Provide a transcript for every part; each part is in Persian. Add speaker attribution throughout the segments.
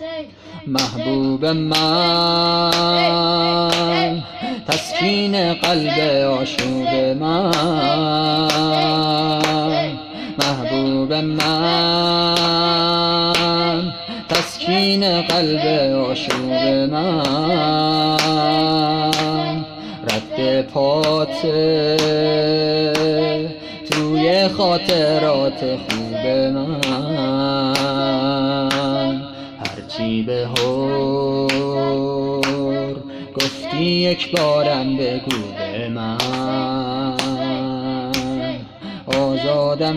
Speaker 1: محبوب من، تسکین قلب آشوب من. محبوب من، تسکین قلب آشوب من. رد پاته توی خاطرات خوب من. هرچی به هر گفتی یک بارم بگو به من. آزادم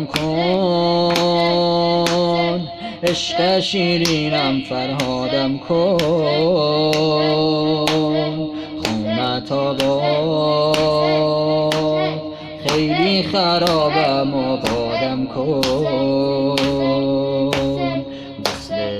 Speaker 1: کن عشق شیرینم فرهادم کن. خونت آباد خیلی خرابم آبادم کن. مثل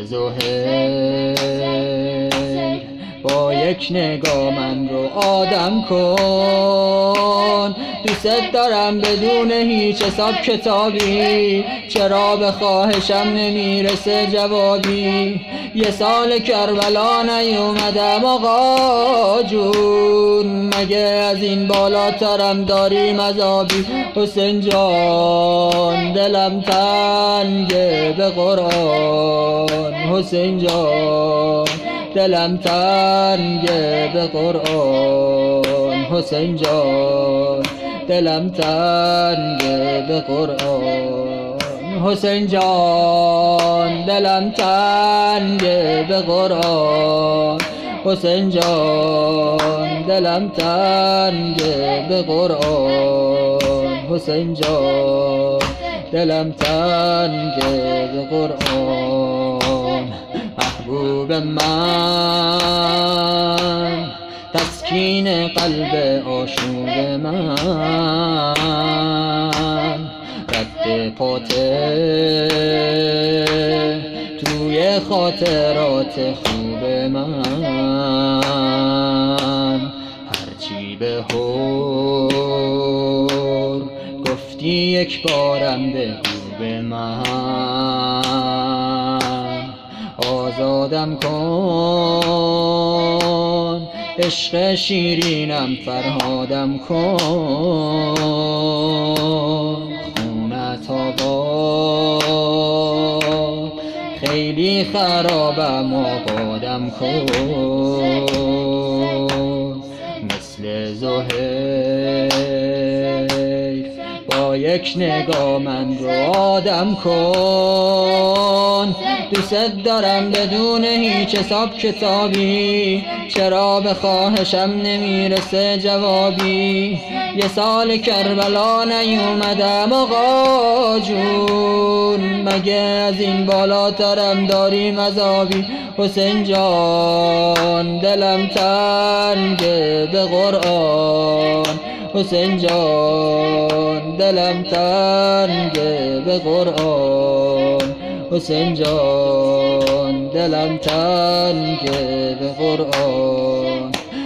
Speaker 1: زهیر با یک نگاه من رو آدم کن. دوست دارم بدون هیچ حساب کتابی، چرا به خواهشم نمیرسه جوابی. یه سال کربلا نیومدم آقا جون، مگه از این بالاترم داریم عذابی. حسین جان دلم تنگه به قرآن، حسین جان دلم تنگه به قرآن. حسین جان دلم تنگه به قرآن. حسین جان دلم تنگه به قرآن. حسین جان دلم تنگه به قرآن. حسین جان دلم تنگه به قرآن. محبوب من، تسکین قلب آشوب من. رد پاته توی خاطرات خوب من. هرچی به هر گفتی یک بارم بگو به من. آزادم کن عشق شیرینم فرهادم کن. خونت آباد خیلی خرابم آبادم کن. مثل زهیر با یک نگاه من رو آدم کن. دوست دارم بدون هیچ حساب کتابی، چرا به خواهشم نمیرسه جوابی. یه سال کربلا نیومدم آقا جون، مگه از این بالاترم داریم عذابی. حسین جان دلم تنگه به قرآن. حسین جان دلم تنگه به قرآن. حسین جان دلم تنگه به قرآن.